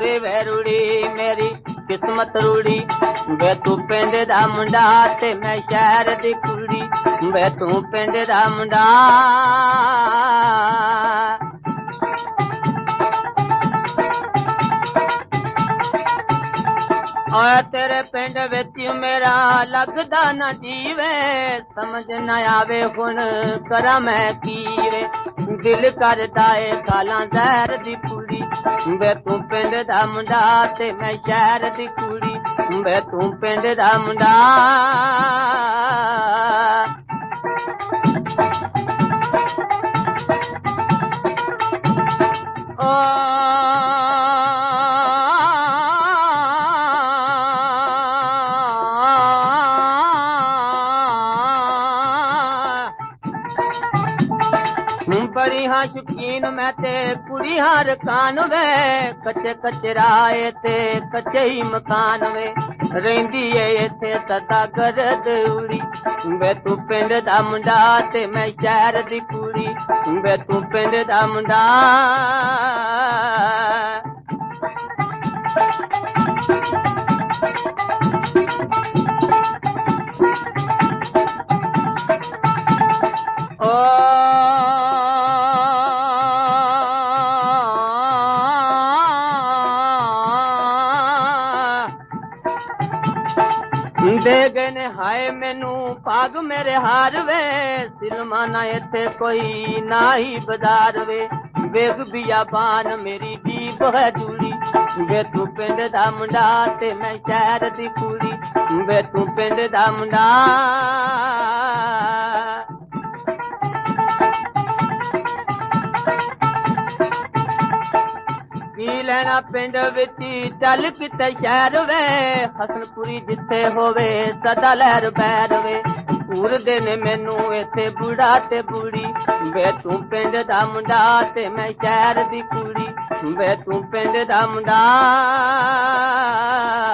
ਵੇ ਵੈਰੂੜੀ ਮੇਰੀ ਕਿਸਮਤ ਰੂੜੀ ਵੇ ਤੂੰ ਪਿੰਡ ਦਾ ਮੁੰਡਾ ਤੇ ਮੈਂ ਸ਼ਹਿਰ ਦੀ ਕੁੜੀ ਵੇ ਤੂੰ ਪਿੰਡ ਦਾ ਮੁੰਡਾ ਓਏ ਤੇਰੇ ਪਿੰਡ ਵਿੱਚ ਮੇਰਾ ਲੱਗਦਾ ਨਾ ਜੀਵੇ ਸਮਝ ਨਾ ਆਵੇ ਹੁਣ ਕਰਾਂ ਮੈਂ ਕੀ ਵੇ ਦਿਲ ਕਰਦਾ ਏ ਖਾਲਾਂ ਜ਼ਹਿਰ ਦੀ ਪੂੜੀ ਵੇ ਤੂੰ ਪਿੰਡ ਦਾ ਮੁੰਡਾ ਤੇ ਮੈਂ ਸ਼ਹਿਰ ਦੀ ਕੁੜੀ ਵੇ ਤੂੰ ਪਿੰਡ ਦਾ ਮੁੰਡਾ बड़ी हाँ शौकीन मैं ते कुड़ी हाँ रकान वे कच्चे कच्चे राए ते कच्चे ही मकान वे रहिंदी है इत्थे सदा गरद उड़ी वे तू पिंड दा मुंडा ते मैं शहर दी कुड़ी वे तू पिंड दा मुंडा दे गए ने हाय मैनू पाग मेरे हार वे सिलमाना इत्थे कोई ना ही बाजार वे वेग बियाबान मेरी जीब है जूड़ी वे तू पिंड दा मुंडा ते मैं शहर दी कुड़ी वे तू पिंड दा मुंडा की लेना पिंड विच चल किते शहर वे हसनपुरी जिथे होवे सदा लहर बैर वे पूरदे ने मैनू इत्थे बूढ़ा ते बूढ़ी वे तू पिंड दा मुंडा ते मैं शहर दी कुड़ी वे तू पिंड दा मुंडा